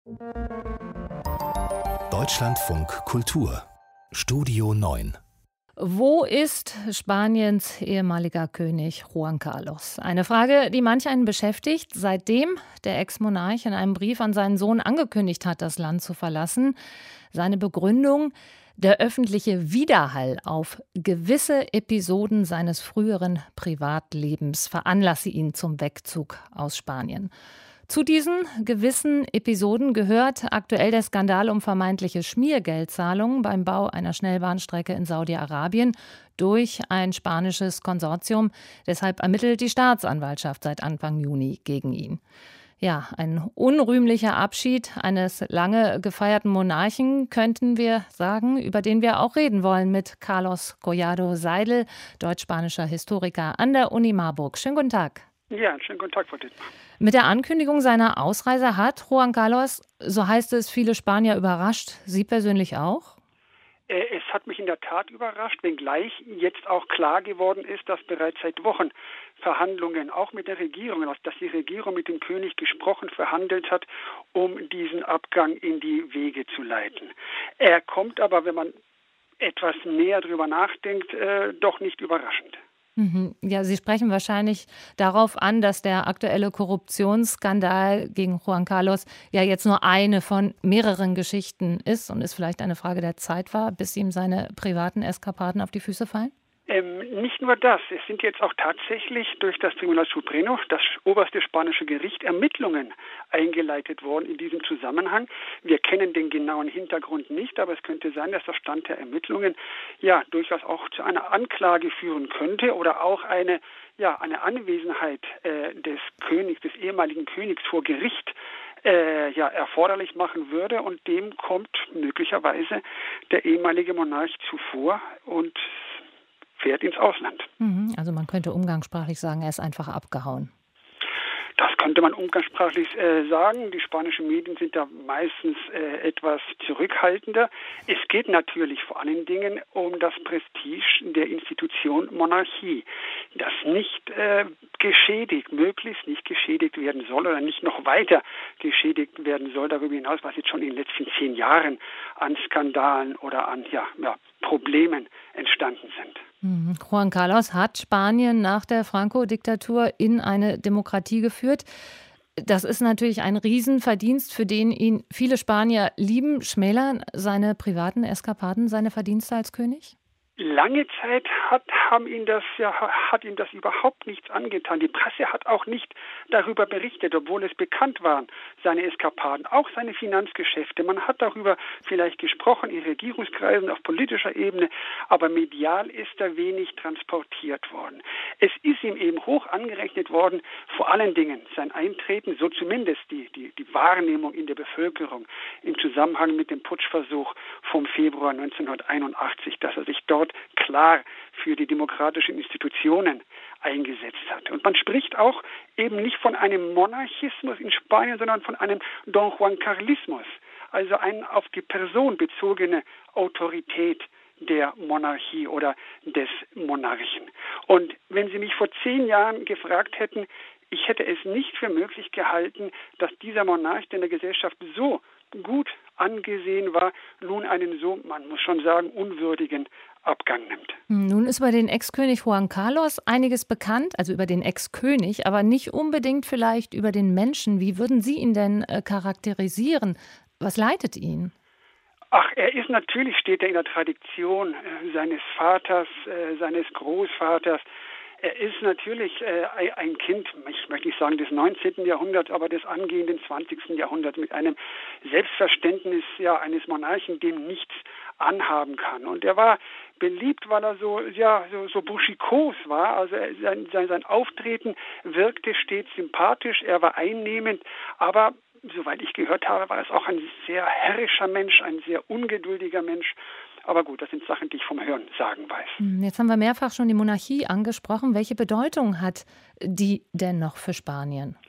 Deutschlandfunk Kultur Studio 9. Wo ist Spaniens ehemaliger König Juan Carlos? Eine Frage, die manch einen beschäftigt, seitdem der Ex-Monarch in einem Brief an seinen Sohn angekündigt hat, das Land zu verlassen. Seine Begründung: der öffentliche Widerhall auf gewisse Episoden seines früheren Privatlebens veranlasse ihn zum Wegzug aus Spanien. Zu diesen gewissen Episoden gehört aktuell der Skandal um vermeintliche Schmiergeldzahlungen beim Bau einer Schnellbahnstrecke in Saudi-Arabien durch ein spanisches Konsortium. Deshalb ermittelt die Staatsanwaltschaft seit Anfang Juni gegen ihn. Ja, ein unrühmlicher Abschied eines lange gefeierten Monarchen, könnten wir sagen, über den wir auch reden wollen mit Carlos Collado Seidel, deutsch-spanischer Historiker an der Uni Marburg. Schönen guten Tag. Ja, einen schönen guten Tag, Frau Dittmar. Mit der Ankündigung seiner Ausreise hat Juan Carlos, so heißt es, viele Spanier überrascht. Sie persönlich auch? Es hat mich in der Tat überrascht, wenngleich jetzt auch klar geworden ist, dass bereits seit Wochen Verhandlungen, auch mit der Regierung, dass die Regierung mit dem König gesprochen, verhandelt hat, um diesen Abgang in die Wege zu leiten. Er kommt aber, wenn man etwas näher drüber nachdenkt, doch nicht überraschend. Ja, Sie sprechen wahrscheinlich darauf an, dass der aktuelle Korruptionsskandal gegen Juan Carlos ja jetzt nur eine von mehreren Geschichten ist und es vielleicht eine Frage der Zeit war, bis ihm seine privaten Eskapaden auf die Füße fallen? Nicht nur das, es sind jetzt auch tatsächlich durch das Tribunal Supremo, das oberste spanische Gericht, Ermittlungen eingeleitet worden in diesem Zusammenhang. Wir kennen den genauen Hintergrund nicht, aber es könnte sein, dass der Stand der Ermittlungen ja durchaus auch zu einer Anklage führen könnte oder auch eine Anwesenheit des ehemaligen Königs vor Gericht erforderlich machen würde, und dem kommt möglicherweise der ehemalige Monarch zuvor und fährt ins Ausland. Also man könnte umgangssprachlich sagen, er ist einfach abgehauen. Das könnte man umgangssprachlich sagen. Die spanischen Medien sind da meistens etwas zurückhaltender. Es geht natürlich vor allen Dingen um das Prestige der Institution Monarchie, das nicht möglichst nicht geschädigt werden soll oder nicht noch weiter geschädigt werden soll, darüber hinaus, was jetzt schon in den letzten 10 Jahren an Skandalen oder an Problemen entstanden sind. Juan Carlos hat Spanien nach der Franco-Diktatur in eine Demokratie geführt. Das ist natürlich ein Riesenverdienst, für den ihn viele Spanier lieben. Schmälern seine privaten Eskapaden seine Verdienste als König? Lange Zeit hat ihm das überhaupt nichts angetan. Die Presse hat auch nicht darüber berichtet, obwohl es bekannt waren, seine Eskapaden, auch seine Finanzgeschäfte. Man hat darüber vielleicht gesprochen in Regierungskreisen auf politischer Ebene, aber medial ist da wenig transportiert worden. Es ist ihm eben hoch angerechnet worden, vor allen Dingen sein Eintreten, so zumindest die Wahrnehmung in der Bevölkerung im Zusammenhang mit dem Putschversuch vom Februar 1981, dass er sich dort klar für die demokratischen Institutionen eingesetzt hat. Und man spricht auch eben nicht von einem Monarchismus in Spanien, sondern von einem Don Juan Carlismus, also eine auf die Person bezogene Autorität der Monarchie oder des Monarchen. Und wenn Sie mich vor 10 Jahren gefragt hätten, ich hätte es nicht für möglich gehalten, dass dieser Monarch, der in der Gesellschaft so gut angesehen war, nun einen so, man muss schon sagen, unwürdigen Abgang nimmt. Nun ist über den Ex-König Juan Carlos einiges bekannt, also über den Ex-König, aber nicht unbedingt vielleicht über den Menschen. Wie würden Sie ihn denn charakterisieren? Was leitet ihn? Steht er in der Tradition seines Vaters, seines Großvaters. Er ist natürlich ein Kind, ich möchte nicht sagen des 19. Jahrhunderts, aber des angehenden 20. Jahrhunderts mit einem Selbstverständnis eines Monarchen, dem nichts anhaben kann. Und er war beliebt, weil er so buschikos war. Also sein Auftreten wirkte stets sympathisch, er war einnehmend, aber soweit ich gehört habe, war es auch ein sehr herrischer Mensch, ein sehr ungeduldiger Mensch. Aber gut, das sind Sachen, die ich vom Hören sagen weiß. Jetzt haben wir mehrfach schon die Monarchie angesprochen. Welche Bedeutung hat die denn noch für Spanien?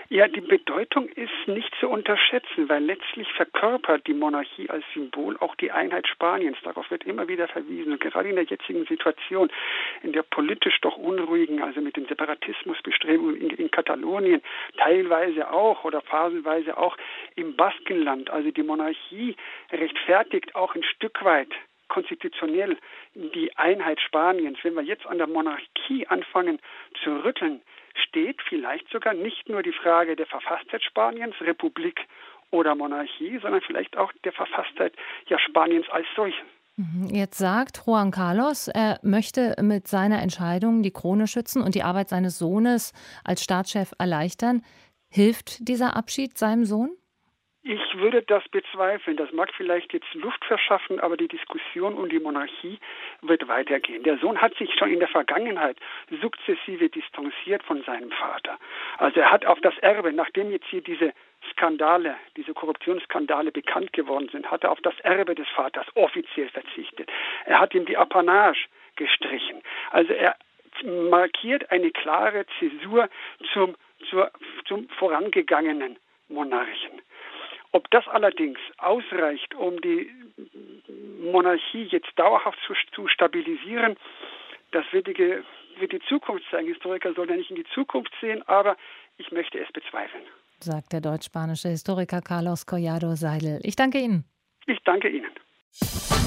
Ja, die Bedeutung ist nicht zu unterschätzen, weil letztlich verkörpert die Monarchie als Symbol auch die Einheit Spaniens. Darauf wird immer wieder verwiesen. Und gerade in der jetzigen Situation, in der politisch doch unruhigen, also mit den Separatismusbestrebungen in Katalonien, teilweise auch oder phasenweise auch im Baskenland, also die Monarchie rechtfertigt auch ein Stück weit konstitutionell die Einheit Spaniens. Wenn wir jetzt an der Monarchie anfangen zu rütteln, steht vielleicht sogar nicht nur die Frage der Verfasstheit Spaniens, Republik oder Monarchie, sondern vielleicht auch der Verfasstheit Spaniens als solchen. Jetzt sagt Juan Carlos, er möchte mit seiner Entscheidung die Krone schützen und die Arbeit seines Sohnes als Staatschef erleichtern. Hilft dieser Abschied seinem Sohn? Ich würde das bezweifeln. Das mag vielleicht jetzt Luft verschaffen, aber die Diskussion um die Monarchie wird weitergehen. Der Sohn hat sich schon in der Vergangenheit sukzessive distanziert von seinem Vater. Also er hat auf das Erbe, nachdem jetzt hier diese Skandale, diese Korruptionsskandale bekannt geworden sind, hat er auf das Erbe des Vaters offiziell verzichtet. Er hat ihm die Apanage gestrichen. Also er markiert eine klare Zäsur zum vorangegangenen Monarchen. Ob das allerdings ausreicht, um die Monarchie jetzt dauerhaft zu stabilisieren, das wird die Zukunft zeigen. Historiker sollen ja nicht in die Zukunft sehen, aber ich möchte es bezweifeln. Sagt der deutsch-spanische Historiker Carlos Collado Seidel. Ich danke Ihnen. Ich danke Ihnen.